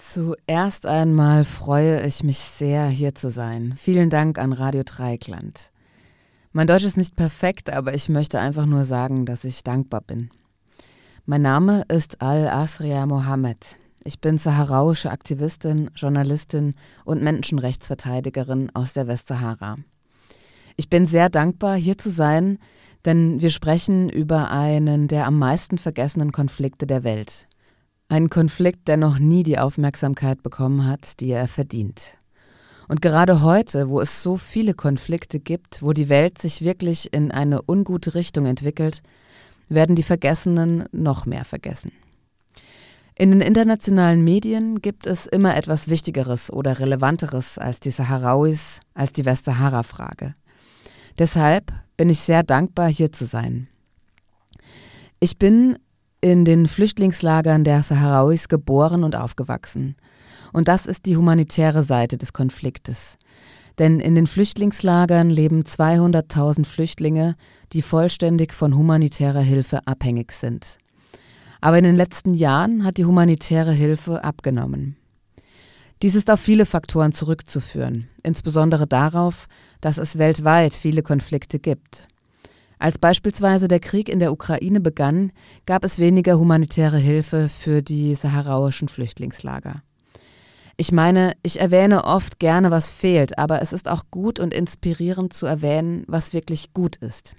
Zuerst einmal freue ich mich sehr, hier zu sein. Vielen Dank an Radio Dreieckland. Mein Deutsch ist nicht perfekt, aber ich möchte einfach nur sagen, dass ich dankbar bin. Mein Name ist Al-Asria Mohammed. Ich bin saharauische Aktivistin, Journalistin und Menschenrechtsverteidigerin aus der Westsahara. Ich bin sehr dankbar, hier zu sein, denn wir sprechen über einen der am meisten vergessenen Konflikte der Welt. Ein Konflikt, der noch nie die Aufmerksamkeit bekommen hat, die er verdient. Und gerade heute, wo es so viele Konflikte gibt, wo die Welt sich wirklich in eine ungute Richtung entwickelt, werden die Vergessenen noch mehr vergessen. In den internationalen Medien gibt es immer etwas Wichtigeres oder Relevanteres als die Saharauis, als die Westsahara-Frage. Deshalb bin ich sehr dankbar, hier zu sein. Ich bin in den Flüchtlingslagern der Saharauis geboren und aufgewachsen. Und das ist die humanitäre Seite des Konfliktes. Denn in den Flüchtlingslagern leben 200.000 Flüchtlinge, die vollständig von humanitärer Hilfe abhängig sind. Aber in den letzten Jahren hat die humanitäre Hilfe abgenommen. Dies ist auf viele Faktoren zurückzuführen, insbesondere darauf, dass es weltweit viele Konflikte gibt. Als beispielsweise der Krieg in der Ukraine begann, gab es weniger humanitäre Hilfe für die saharauischen Flüchtlingslager. Ich meine, ich erwähne oft gerne, was fehlt, aber es ist auch gut und inspirierend zu erwähnen, was wirklich gut ist.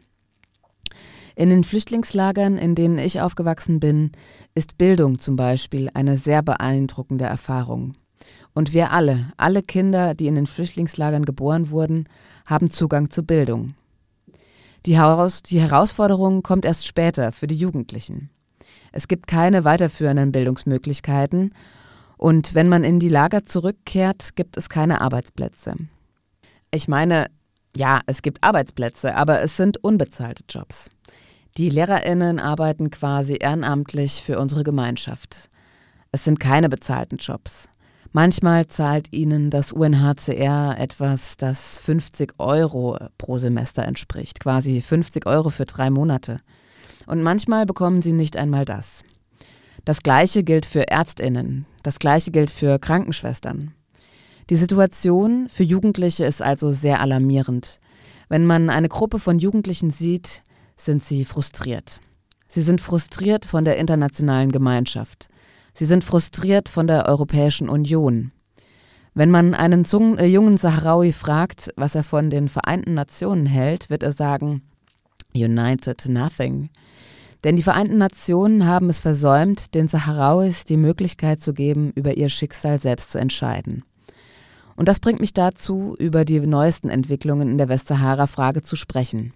In den Flüchtlingslagern, in denen ich aufgewachsen bin, ist Bildung zum Beispiel eine sehr beeindruckende Erfahrung. Und wir alle Kinder, die in den Flüchtlingslagern geboren wurden, haben Zugang zu Bildung. Die Herausforderung kommt erst später für die Jugendlichen. Es gibt keine weiterführenden Bildungsmöglichkeiten und wenn man in die Lager zurückkehrt, gibt es keine Arbeitsplätze. Ich meine, ja, es gibt Arbeitsplätze, aber es sind unbezahlte Jobs. Die LehrerInnen arbeiten quasi ehrenamtlich für unsere Gemeinschaft. Es sind keine bezahlten Jobs. Manchmal zahlt ihnen das UNHCR etwas, das 50 € pro Semester entspricht, quasi 50 € für 3 Monate. Und manchmal bekommen sie nicht einmal das. Das Gleiche gilt für ÄrztInnen, das Gleiche gilt für Krankenschwestern. Die Situation für Jugendliche ist also sehr alarmierend. Wenn man eine Gruppe von Jugendlichen sieht, sind sie frustriert. Sie sind frustriert von der internationalen Gemeinschaft. Sie sind frustriert von der Europäischen Union. Wenn man einen jungen Saharaui fragt, was er von den Vereinten Nationen hält, wird er sagen, United Nothing. Denn die Vereinten Nationen haben es versäumt, den Saharauis die Möglichkeit zu geben, über ihr Schicksal selbst zu entscheiden. Und das bringt mich dazu, über die neuesten Entwicklungen in der Westsahara-Frage zu sprechen.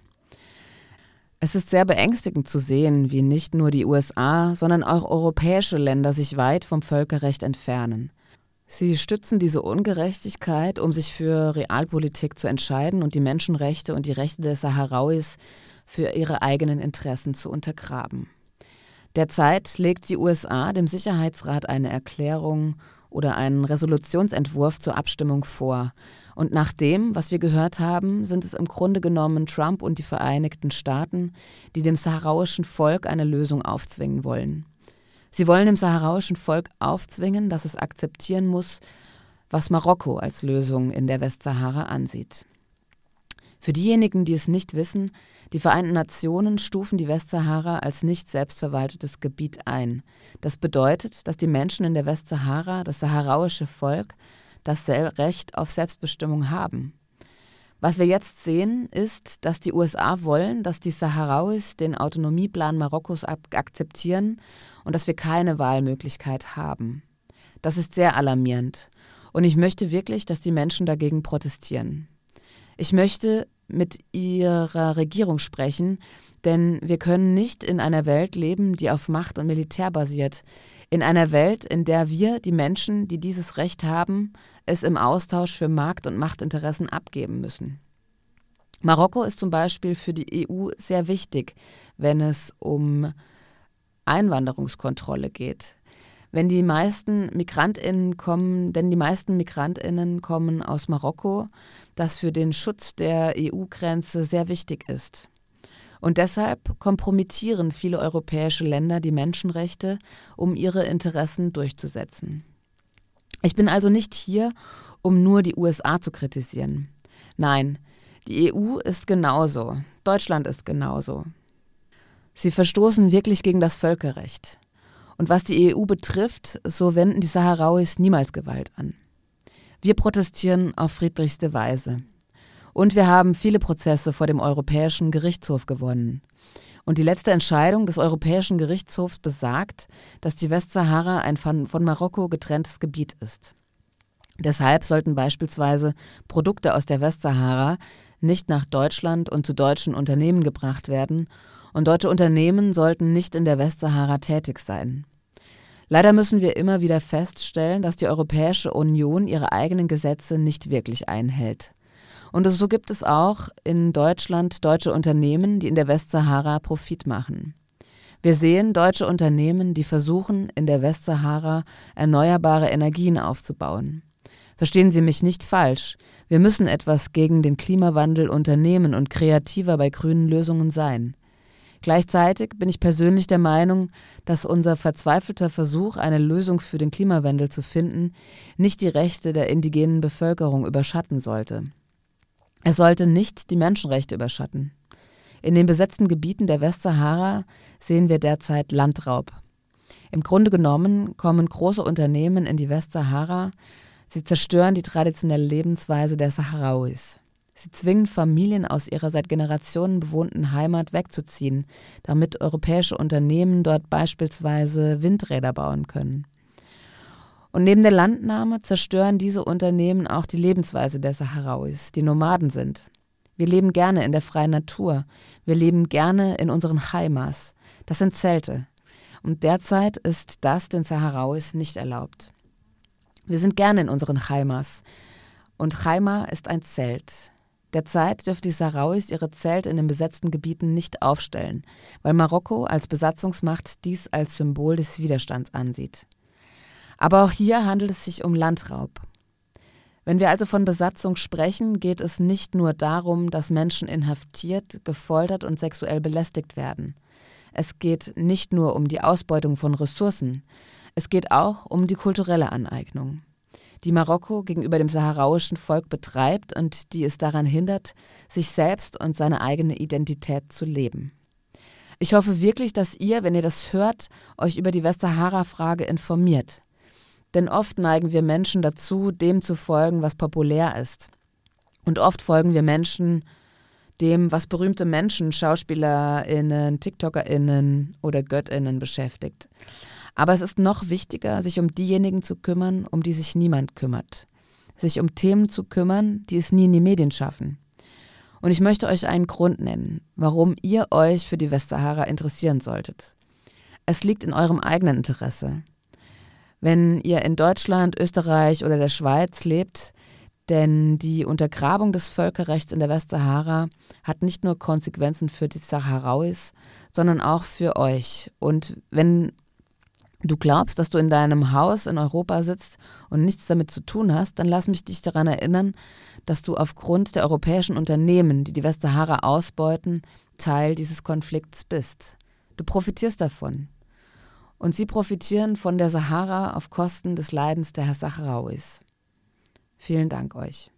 Es ist sehr beängstigend zu sehen, wie nicht nur die USA, sondern auch europäische Länder sich weit vom Völkerrecht entfernen. Sie stützen diese Ungerechtigkeit, um sich für Realpolitik zu entscheiden und die Menschenrechte und die Rechte der Saharauis für ihre eigenen Interessen zu untergraben. Derzeit legt die USA dem Sicherheitsrat eine Erklärung oder einen Resolutionsentwurf zur Abstimmung vor. Und nach dem, was wir gehört haben, sind es im Grunde genommen Trump und die Vereinigten Staaten, die dem saharauischen Volk eine Lösung aufzwingen wollen. Sie wollen dem saharauischen Volk aufzwingen, dass es akzeptieren muss, was Marokko als Lösung in der Westsahara ansieht. Für diejenigen, die es nicht wissen, die Vereinten Nationen stufen die Westsahara als nicht selbstverwaltetes Gebiet ein. Das bedeutet, dass die Menschen in der Westsahara, das saharauische Volk, das Recht auf Selbstbestimmung haben. Was wir jetzt sehen, ist, dass die USA wollen, dass die Saharauis den Autonomieplan Marokkos akzeptieren und dass wir keine Wahlmöglichkeit haben. Das ist sehr alarmierend. Und ich möchte wirklich, dass die Menschen dagegen protestieren. Ich möchte mit ihrer Regierung sprechen, denn wir können nicht in einer Welt leben, die auf Macht und Militär basiert. In einer Welt, in der wir, die Menschen, die dieses Recht haben, es im Austausch für Markt- und Machtinteressen abgeben müssen. Marokko ist zum Beispiel für die EU sehr wichtig, wenn es um Einwanderungskontrolle geht. Denn die meisten MigrantInnen kommen aus Marokko, das für den Schutz der EU-Grenze sehr wichtig ist. Und deshalb kompromittieren viele europäische Länder die Menschenrechte, um ihre Interessen durchzusetzen. Ich bin also nicht hier, um nur die USA zu kritisieren. Nein, die EU ist genauso. Deutschland ist genauso. Sie verstoßen wirklich gegen das Völkerrecht. Und was die EU betrifft, so wenden die Saharauis niemals Gewalt an. Wir protestieren auf friedlichste Weise. Und wir haben viele Prozesse vor dem Europäischen Gerichtshof gewonnen. Und die letzte Entscheidung des Europäischen Gerichtshofs besagt, dass die Westsahara ein von Marokko getrenntes Gebiet ist. Deshalb sollten beispielsweise Produkte aus der Westsahara nicht nach Deutschland und zu deutschen Unternehmen gebracht werden, und deutsche Unternehmen sollten nicht in der Westsahara tätig sein. Leider müssen wir immer wieder feststellen, dass die Europäische Union ihre eigenen Gesetze nicht wirklich einhält. Und so gibt es auch in Deutschland deutsche Unternehmen, die in der Westsahara Profit machen. Wir sehen deutsche Unternehmen, die versuchen, in der Westsahara erneuerbare Energien aufzubauen. Verstehen Sie mich nicht falsch, wir müssen etwas gegen den Klimawandel unternehmen und kreativer bei grünen Lösungen sein. Gleichzeitig bin ich persönlich der Meinung, dass unser verzweifelter Versuch, eine Lösung für den Klimawandel zu finden, nicht die Rechte der indigenen Bevölkerung überschatten sollte. Es sollte nicht die Menschenrechte überschatten. In den besetzten Gebieten der Westsahara sehen wir derzeit Landraub. Im Grunde genommen kommen große Unternehmen in die Westsahara. Sie zerstören die traditionelle Lebensweise der Saharauis. Sie zwingen Familien aus ihrer seit Generationen bewohnten Heimat wegzuziehen, damit europäische Unternehmen dort beispielsweise Windräder bauen können. Und neben der Landnahme zerstören diese Unternehmen auch die Lebensweise der Saharauis, die Nomaden sind. Wir leben gerne in der freien Natur. Wir leben gerne in unseren Heimas. Das sind Zelte. Und derzeit ist das den Saharauis nicht erlaubt. Wir sind gerne in unseren Heimas. Und Heima ist ein Zelt. Derzeit dürfen die Saharauis ihre Zelte in den besetzten Gebieten nicht aufstellen, weil Marokko als Besatzungsmacht dies als Symbol des Widerstands ansieht. Aber auch hier handelt es sich um Landraub. Wenn wir also von Besatzung sprechen, geht es nicht nur darum, dass Menschen inhaftiert, gefoltert und sexuell belästigt werden. Es geht nicht nur um die Ausbeutung von Ressourcen, es geht auch um die kulturelle Aneignung, die Marokko gegenüber dem saharauischen Volk betreibt und die es daran hindert, sich selbst und seine eigene Identität zu leben. Ich hoffe wirklich, dass ihr, wenn ihr das hört, euch über die Westsahara-Frage informiert. Denn oft neigen wir Menschen dazu, dem zu folgen, was populär ist. Und oft folgen wir Menschen dem, was berühmte Menschen, SchauspielerInnen, TikTokerInnen oder GöttInnen beschäftigt. Aber es ist noch wichtiger, sich um diejenigen zu kümmern, um die sich niemand kümmert. Sich um Themen zu kümmern, die es nie in die Medien schaffen. Und ich möchte euch einen Grund nennen, warum ihr euch für die Westsahara interessieren solltet. Es liegt in eurem eigenen Interesse. Wenn ihr in Deutschland, Österreich oder der Schweiz lebt, denn die Untergrabung des Völkerrechts in der Westsahara hat nicht nur Konsequenzen für die Saharauis, sondern auch für euch. Und wenn du glaubst, dass du in deinem Haus in Europa sitzt und nichts damit zu tun hast, dann lass mich dich daran erinnern, dass du aufgrund der europäischen Unternehmen, die die Westsahara ausbeuten, Teil dieses Konflikts bist. Du profitierst davon. Und sie profitieren von der Sahara auf Kosten des Leidens der Saharauis. Vielen Dank euch.